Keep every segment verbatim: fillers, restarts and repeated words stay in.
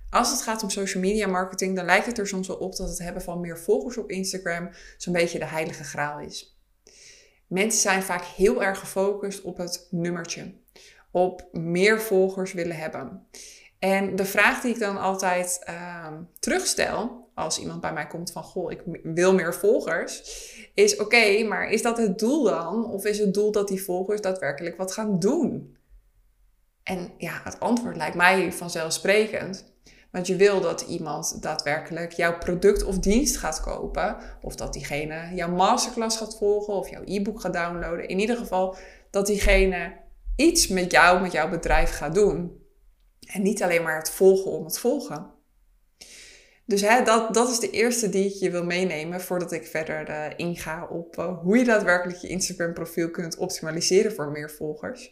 Als het gaat om social media marketing, dan lijkt het er soms wel op dat het hebben van meer volgers op Instagram zo'n beetje de heilige graal is. Mensen zijn vaak heel erg gefocust op het nummertje. Op meer volgers willen hebben. En de vraag die ik dan altijd uh, terugstel, als iemand bij mij komt van, goh, ik wil meer volgers, is oké, okay, maar is dat het doel dan? Of is het doel dat die volgers daadwerkelijk wat gaan doen? En ja, het antwoord lijkt mij vanzelfsprekend. Want je wil dat iemand daadwerkelijk jouw product of dienst gaat kopen. Of dat diegene jouw masterclass gaat volgen of jouw e-book gaat downloaden. In ieder geval dat diegene iets met jou, met jouw bedrijf gaat doen. En niet alleen maar het volgen om het volgen. Dus hè, dat, dat is de eerste die ik je wil meenemen voordat ik verder uh, inga op uh, hoe je daadwerkelijk je Instagram profiel kunt optimaliseren voor meer volgers.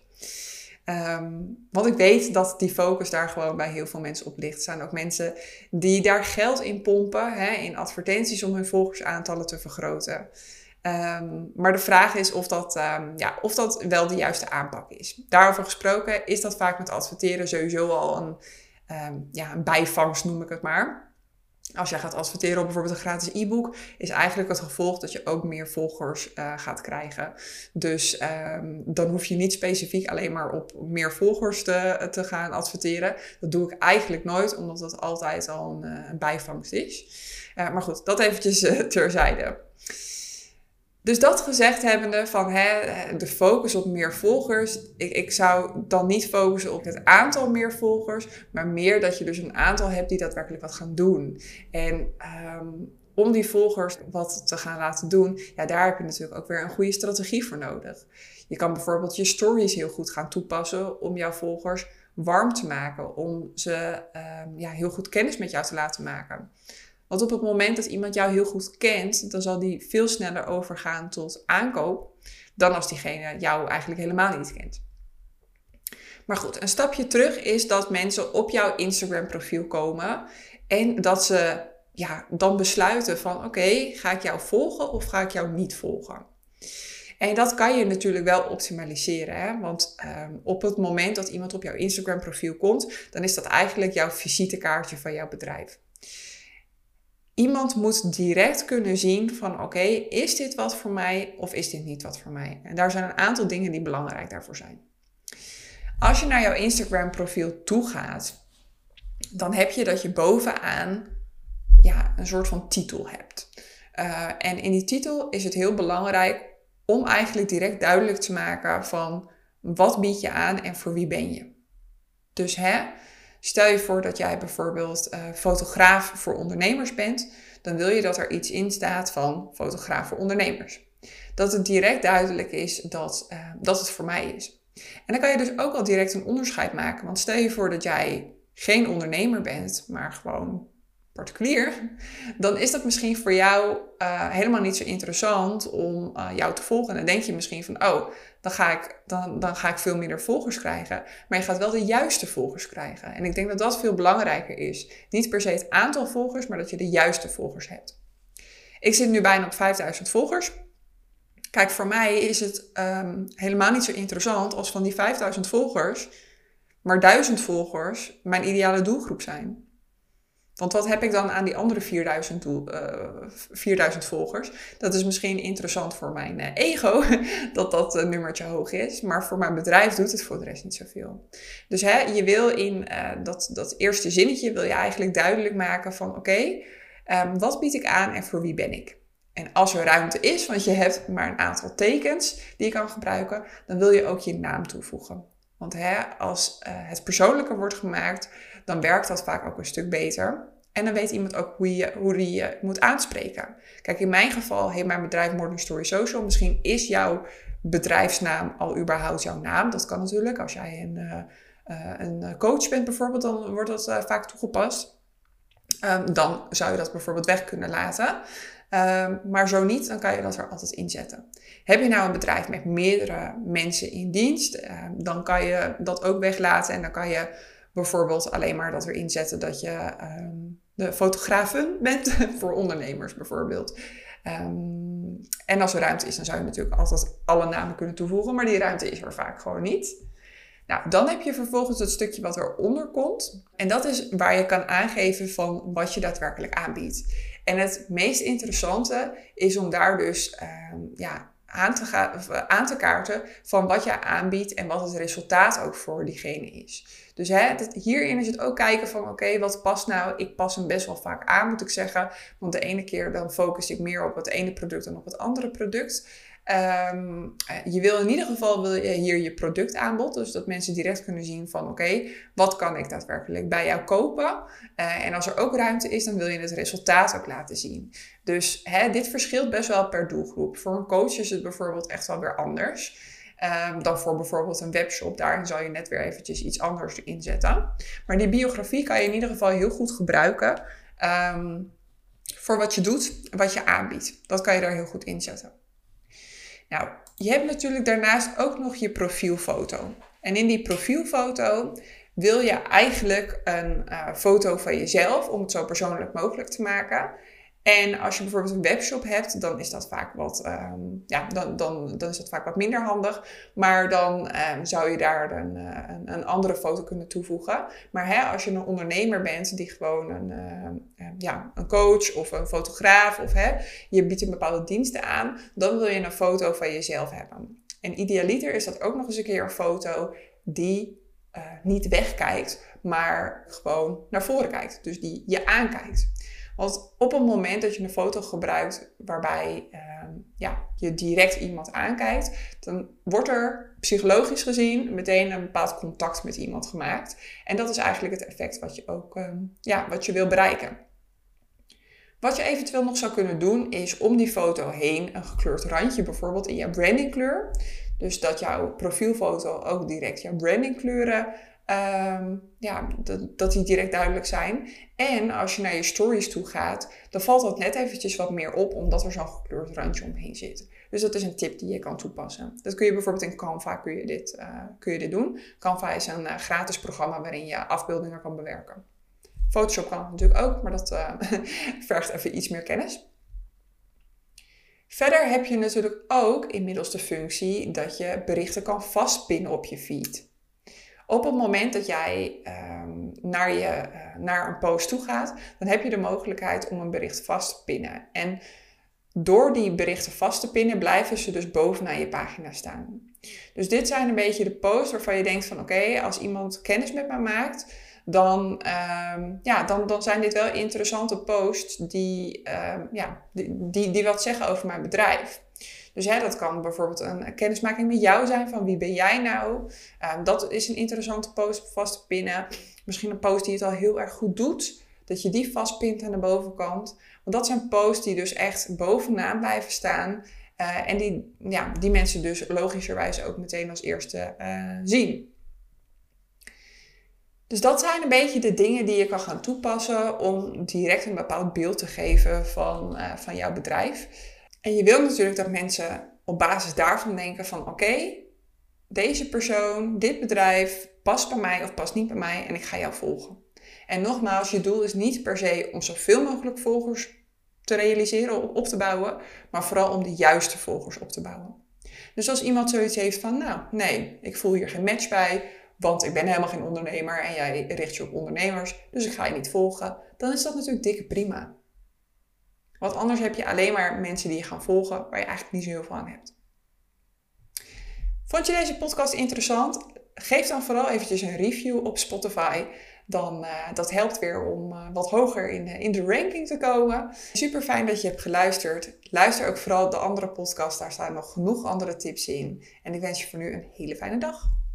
Um, want ik weet dat die focus daar gewoon bij heel veel mensen op ligt. Er zijn ook mensen die daar geld in pompen, hè, in advertenties om hun volgersaantallen te vergroten. Um, maar de vraag is of dat, um, ja, of dat wel de juiste aanpak is. Daarover gesproken is dat vaak met adverteren sowieso al een, um, ja, een bijvangst, noem ik het maar. Als jij gaat adverteren op bijvoorbeeld een gratis e-book, is eigenlijk het gevolg dat je ook meer volgers uh, gaat krijgen. Dus um, dan hoef je niet specifiek alleen maar op meer volgers te, te gaan adverteren. Dat doe ik eigenlijk nooit, omdat dat altijd al een, uh, een bijvangst is. Uh, maar goed, dat eventjes uh, terzijde. Dus dat gezegd hebbende van hè, de focus op meer volgers. Ik, ik zou dan niet focussen op het aantal meer volgers. Maar meer dat je dus een aantal hebt die daadwerkelijk wat gaan doen. En um, om die volgers wat te gaan laten doen. Ja, daar heb je natuurlijk ook weer een goede strategie voor nodig. Je kan bijvoorbeeld je stories heel goed gaan toepassen om jouw volgers warm te maken. Om ze um, ja, heel goed kennis met jou te laten maken. Want op het moment dat iemand jou heel goed kent, dan zal die veel sneller overgaan tot aankoop dan als diegene jou eigenlijk helemaal niet kent. Maar goed, een stapje terug is dat mensen op jouw Instagram profiel komen en dat ze ja, dan besluiten van oké, okay, ga ik jou volgen of ga ik jou niet volgen? En dat kan je natuurlijk wel optimaliseren. Hè? Want um, op het moment dat iemand op jouw Instagram profiel komt, dan is dat eigenlijk jouw visitekaartje van jouw bedrijf. Iemand moet direct kunnen zien van oké, okay, is dit wat voor mij of is dit niet wat voor mij? En daar zijn een aantal dingen die belangrijk daarvoor zijn. Als je naar jouw Instagram profiel toe gaat, dan heb je dat je bovenaan ja, een soort van titel hebt. Uh, en in die titel is het heel belangrijk om eigenlijk direct duidelijk te maken van wat bied je aan en voor wie ben je. Dus hè, stel je voor dat jij bijvoorbeeld uh, fotograaf voor ondernemers bent, dan wil je dat er iets in staat van fotograaf voor ondernemers. Dat het direct duidelijk is dat, uh, dat het voor mij is. En dan kan je dus ook al direct een onderscheid maken. Want stel je voor dat jij geen ondernemer bent, maar gewoon particulier, dan is dat misschien voor jou uh, helemaal niet zo interessant om uh, jou te volgen. En dan denk je misschien van, oh, dan ga, ik, dan, dan ga ik veel minder volgers krijgen. Maar je gaat wel de juiste volgers krijgen. En ik denk dat dat veel belangrijker is. Niet per se het aantal volgers, maar dat je de juiste volgers hebt. Ik zit nu bijna op vijfduizend volgers. Kijk, voor mij is het um, helemaal niet zo interessant als van die vijfduizend volgers, maar duizend volgers mijn ideale doelgroep zijn. Want wat heb ik dan aan die andere vierduizend, doel, uh, vierduizend volgers? Dat is misschien interessant voor mijn uh, ego, dat dat uh, nummertje hoog is. Maar voor mijn bedrijf doet het voor de rest niet zoveel. Dus hè, je wil in uh, dat, dat eerste zinnetje wil je eigenlijk duidelijk maken van oké, okay, um, wat bied ik aan en voor wie ben ik? En als er ruimte is, want je hebt maar een aantal tekens die je kan gebruiken, dan wil je ook je naam toevoegen. Want hè, als uh, het persoonlijker wordt gemaakt, dan werkt dat vaak ook een stuk beter. En dan weet iemand ook hoe je, hoe die je moet aanspreken. Kijk, in mijn geval heet mijn bedrijf Modern Story Social. Misschien is jouw bedrijfsnaam al überhaupt jouw naam. Dat kan natuurlijk. Als jij een, uh, uh, een coach bent bijvoorbeeld, dan wordt dat uh, vaak toegepast. Um, dan zou je dat bijvoorbeeld weg kunnen laten. Um, maar zo niet, dan kan je dat er altijd inzetten. Heb je nou een bedrijf met meerdere mensen in dienst, uh, dan kan je dat ook weglaten. En dan kan je bijvoorbeeld alleen maar dat erin zetten dat je um, de fotografen bent voor ondernemers bijvoorbeeld. Um, en als er ruimte is, dan zou je natuurlijk altijd alle namen kunnen toevoegen. Maar die ruimte is er vaak gewoon niet. Nou, dan heb je vervolgens het stukje wat eronder komt. En dat is waar je kan aangeven van wat je daadwerkelijk aanbiedt. En het meest interessante is om daar dus uh, ja, aan, te gaan, of, uh, aan te kaarten van wat je aanbiedt en wat het resultaat ook voor diegene is. Dus hè, dat, hierin is het ook kijken van oké, okay, wat past nou? Ik pas hem best wel vaak aan, moet ik zeggen. Want de ene keer dan focus ik meer op het ene product dan op het andere product. Um, je wil in ieder geval wil je hier je productaanbod. Dus dat mensen direct kunnen zien van oké, okay, wat kan ik daadwerkelijk bij jou kopen? Uh, en als er ook ruimte is, dan wil je het resultaat ook laten zien. Dus hè, dit verschilt best wel per doelgroep. Voor een coach is het bijvoorbeeld echt wel weer anders. Um, dan voor bijvoorbeeld een webshop. Daarin zal je net weer eventjes iets anders inzetten. Maar die biografie kan je in ieder geval heel goed gebruiken. Um, voor wat je doet en wat je aanbiedt. Dat kan je daar heel goed inzetten. Nou, je hebt natuurlijk daarnaast ook nog je profielfoto. En in die profielfoto wil je eigenlijk een uh, foto van jezelf om het zo persoonlijk mogelijk te maken. En als je bijvoorbeeld een webshop hebt, dan is dat vaak wat, um, ja, dan, dan, dan is dat vaak wat minder handig. Maar dan um, zou je daar een, een, een andere foto kunnen toevoegen. Maar hè, als je een ondernemer bent die gewoon een, uh, ja, een coach of een fotograaf of hè, je biedt een bepaalde diensten aan, dan wil je een foto van jezelf hebben. En idealiter is dat ook nog eens een keer een foto die uh, niet wegkijkt, maar gewoon naar voren kijkt. Dus die je aankijkt. Want op het moment dat je een foto gebruikt waarbij uh, ja, je direct iemand aankijkt, dan wordt er psychologisch gezien meteen een bepaald contact met iemand gemaakt. En dat is eigenlijk het effect wat je ook uh, ja, wat je wil bereiken. Wat je eventueel nog zou kunnen doen is om die foto heen een gekleurd randje bijvoorbeeld in jouw brandingkleur. Dus dat jouw profielfoto ook direct jouw brandingkleuren Um, ja, dat, dat die direct duidelijk zijn. En als je naar je stories toe gaat, dan valt dat net eventjes wat meer op, omdat er zo'n gekleurd randje omheen zit. Dus dat is een tip die je kan toepassen. Dat kun je bijvoorbeeld in Canva kun je dit, uh, kun je dit doen. Canva is een uh, gratis programma waarin je afbeeldingen kan bewerken. Photoshop kan het natuurlijk ook, maar dat uh, vergt even iets meer kennis. Verder heb je natuurlijk ook inmiddels de functie dat je berichten kan vastpinnen op je feed. Op het moment dat jij um, naar, je, uh, naar een post toe gaat, dan heb je de mogelijkheid om een bericht vast te pinnen. En door die berichten vast te pinnen, blijven ze dus bovenaan je pagina staan. Dus dit zijn een beetje de posts waarvan je denkt van oké, okay, als iemand kennis met mij maakt, dan, um, ja, dan, dan zijn dit wel interessante posts die, um, ja, die, die, die wat zeggen over mijn bedrijf. Dus hè, dat kan bijvoorbeeld een kennismaking met jou zijn van wie ben jij nou. Um, dat is een interessante post vast te pinnen. Misschien een post die het al heel erg goed doet. Dat je die vastpint aan de bovenkant. Want dat zijn posts die dus echt bovenaan blijven staan. Uh, en die, ja, die mensen dus logischerwijs ook meteen als eerste uh, zien. Dus dat zijn een beetje de dingen die je kan gaan toepassen om direct een bepaald beeld te geven van, uh, van jouw bedrijf. En je wil natuurlijk dat mensen op basis daarvan denken van oké, okay, deze persoon, dit bedrijf past bij mij of past niet bij mij en ik ga jou volgen. En nogmaals, je doel is niet per se om zoveel mogelijk volgers te realiseren, op te bouwen, maar vooral om de juiste volgers op te bouwen. Dus als iemand zoiets heeft van nou, nee, ik voel hier geen match bij, want ik ben helemaal geen ondernemer en jij richt je op ondernemers, dus ik ga je niet volgen, dan is dat natuurlijk dikke prima. Want anders heb je alleen maar mensen die je gaan volgen waar je eigenlijk niet zo heel veel aan hebt. Vond je deze podcast interessant? Geef dan vooral eventjes een review op Spotify. Dan, uh, dat helpt weer om uh, wat hoger in, uh, in de ranking te komen. Super fijn dat je hebt geluisterd. Luister ook vooral de andere podcast. Daar staan nog genoeg andere tips in. En ik wens je voor nu een hele fijne dag.